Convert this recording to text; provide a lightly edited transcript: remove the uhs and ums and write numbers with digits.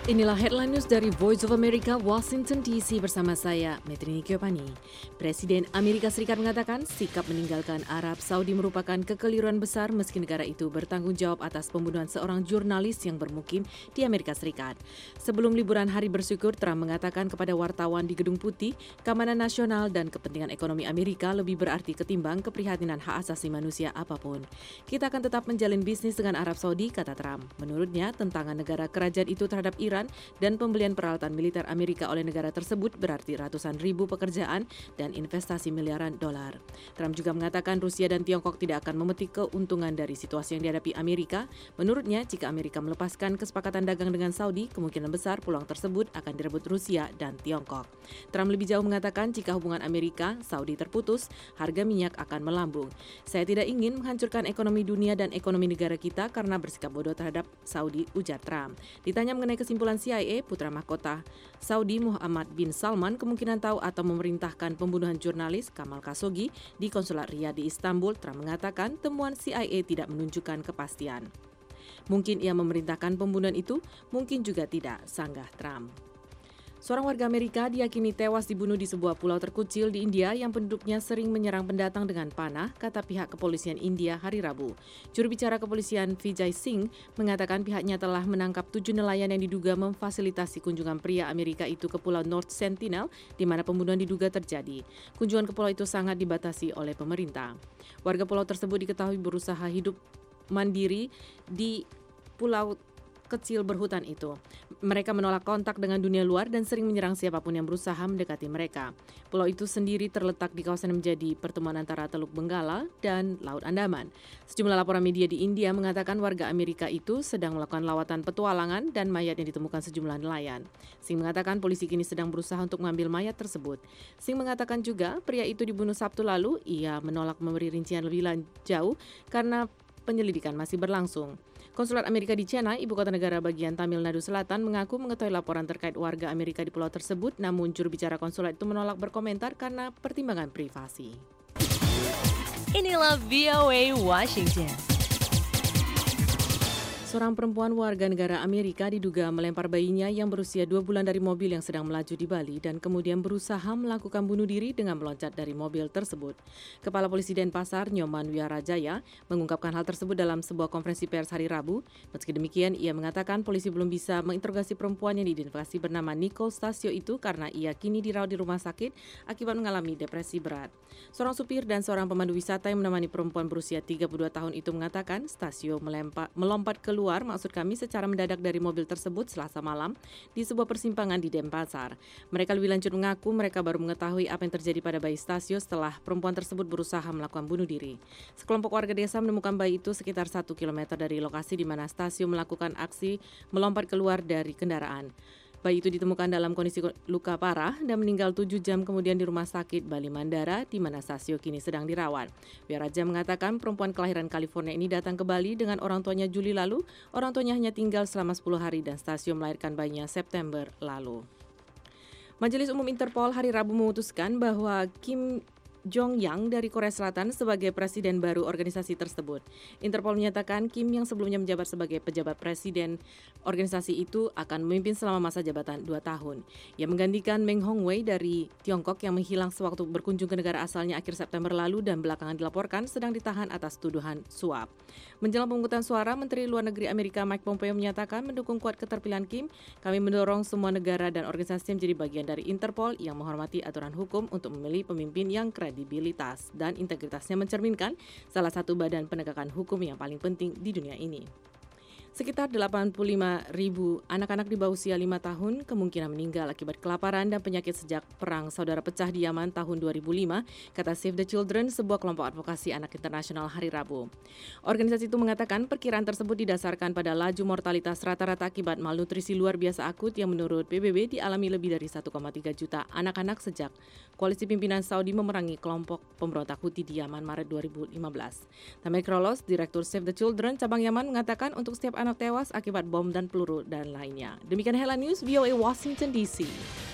Inilah headline news dari Voice of America, Washington DC bersama saya, Metrini Kyopani. Presiden Amerika Serikat mengatakan sikap meninggalkan Arab Saudi merupakan kekeliruan besar meski negara itu bertanggung jawab atas pembunuhan seorang jurnalis yang bermukim di Amerika Serikat. Sebelum liburan Hari Bersyukur, Trump mengatakan kepada wartawan di Gedung Putih, keamanan nasional dan kepentingan ekonomi Amerika lebih berarti ketimbang keprihatinan hak asasi manusia apapun. Kita akan tetap menjalin bisnis dengan Arab Saudi, kata Trump. Menurutnya, tentangan negara kerajaan itu terhadap Iran dan pembelian peralatan militer Amerika oleh negara tersebut berarti ratusan ribu pekerjaan dan investasi miliaran dolar. Trump juga mengatakan Rusia dan Tiongkok tidak akan memetik keuntungan dari situasi yang dihadapi Amerika. Menurutnya, jika Amerika melepaskan kesepakatan dagang dengan Saudi, kemungkinan besar peluang tersebut akan direbut Rusia dan Tiongkok. Trump lebih jauh mengatakan jika hubungan Amerika-Saudi terputus, harga minyak akan melambung. Saya tidak ingin menghancurkan ekonomi dunia dan ekonomi negara kita karena bersikap bodoh terhadap Saudi, ujar Trump. Ditanya mengenai kesimpulan CIA, putra mahkota Saudi Muhammad bin Salman kemungkinan tahu atau memerintahkan pembunuhan jurnalis Kamal Khashoggi di konsulat Riyadh di Istanbul. Trump mengatakan temuan CIA tidak menunjukkan kepastian. Mungkin ia memerintahkan pembunuhan itu, mungkin juga tidak, sanggah Trump. Seorang warga Amerika diyakini tewas dibunuh di sebuah pulau terkucil di India yang penduduknya sering menyerang pendatang dengan panah, kata pihak kepolisian India hari Rabu. Juru bicara kepolisian Vijay Singh mengatakan pihaknya telah menangkap 7 nelayan yang diduga memfasilitasi kunjungan pria Amerika itu ke Pulau North Sentinel, di mana pembunuhan diduga terjadi. Kunjungan ke pulau itu sangat dibatasi oleh pemerintah. Warga pulau tersebut diketahui berusaha hidup mandiri di pulau kecil berhutan itu. Mereka menolak kontak dengan dunia luar dan sering menyerang siapapun yang berusaha mendekati mereka. Pulau itu sendiri terletak di kawasan yang menjadi pertemuan antara Teluk Benggala dan Laut Andaman. Sejumlah laporan media di India mengatakan warga Amerika itu sedang melakukan lawatan petualangan dan mayat yang ditemukan sejumlah nelayan. Singh mengatakan polisi kini sedang berusaha untuk mengambil mayat tersebut. Singh mengatakan juga pria itu dibunuh Sabtu lalu. Ia menolak memberi rincian lebih jauh karena penyelidikan masih berlangsung. Konsulat Amerika di Chennai, ibu kota negara bagian Tamil Nadu Selatan, mengaku mengetahui laporan terkait warga Amerika di pulau tersebut, namun juru bicara konsulat itu menolak berkomentar karena pertimbangan privasi. Inilah VOA Washington. Seorang perempuan warga negara Amerika diduga melempar bayinya yang berusia 2 bulan dari mobil yang sedang melaju di Bali dan kemudian berusaha melakukan bunuh diri dengan meloncat dari mobil tersebut. Kepala Polisi Denpasar, Nyoman Wiarajaya, mengungkapkan hal tersebut dalam sebuah konferensi pers hari Rabu. Meski demikian, ia mengatakan polisi belum bisa menginterogasi perempuan yang diidentifikasi bernama Nicole Stasio itu karena ia kini dirawat di rumah sakit akibat mengalami depresi berat. Seorang supir dan seorang pemandu wisata yang menemani perempuan berusia 32 tahun itu mengatakan Stasio melompat keluar maksud kami secara mendadak dari mobil tersebut Selasa malam di sebuah persimpangan di Denpasar. Mereka lebih lanjut mengaku mereka baru mengetahui apa yang terjadi pada bayi Stasio setelah perempuan tersebut berusaha melakukan bunuh diri. Sekelompok warga desa menemukan bayi itu sekitar 1 km dari lokasi di mana Stasio melakukan aksi melompat keluar dari kendaraan. Bayi itu ditemukan dalam kondisi luka parah dan meninggal 7 jam kemudian di rumah sakit Bali Mandara di mana Stasio kini sedang dirawat. Wiaraja mengatakan perempuan kelahiran California ini datang ke Bali dengan orang tuanya Juli lalu. Orang tuanya hanya tinggal selama 10 hari dan Stasio melahirkan bayinya September lalu. Majelis Umum Interpol hari Rabu memutuskan bahwa Kim Jong-yang dari Korea Selatan sebagai presiden baru organisasi tersebut. Interpol menyatakan Kim yang sebelumnya menjabat sebagai pejabat presiden organisasi itu akan memimpin selama masa jabatan 2 tahun. Ia menggantikan Meng Hongwei dari Tiongkok yang menghilang sewaktu berkunjung ke negara asalnya akhir September lalu dan belakangan dilaporkan sedang ditahan atas tuduhan suap. Menjelang pemungutan suara, Menteri Luar Negeri Amerika Mike Pompeo menyatakan mendukung kuat keterpilihan Kim. Kami mendorong semua negara dan organisasi menjadi bagian dari Interpol yang menghormati aturan hukum untuk memilih pemimpin yang kredibilitas dan integritasnya mencerminkan salah satu badan penegakan hukum yang paling penting di dunia ini. Sekitar 85.000 anak-anak di bawah usia 5 tahun kemungkinan meninggal akibat kelaparan dan penyakit sejak perang saudara pecah di Yaman tahun 2005, kata Save the Children, sebuah kelompok advokasi anak internasional hari Rabu. Organisasi itu mengatakan perkiraan tersebut didasarkan pada laju mortalitas rata-rata akibat malnutrisi luar biasa akut yang menurut PBB dialami lebih dari 1,3 juta anak-anak sejak koalisi pimpinan Saudi memerangi kelompok pemberontak Houthi di Yaman Maret 2015. Tamer Krolos, Direktur Save the Children cabang Yaman, mengatakan untuk setiap anak tewas akibat bom dan peluru dan lainnya. Demikian headline news VOA Washington DC.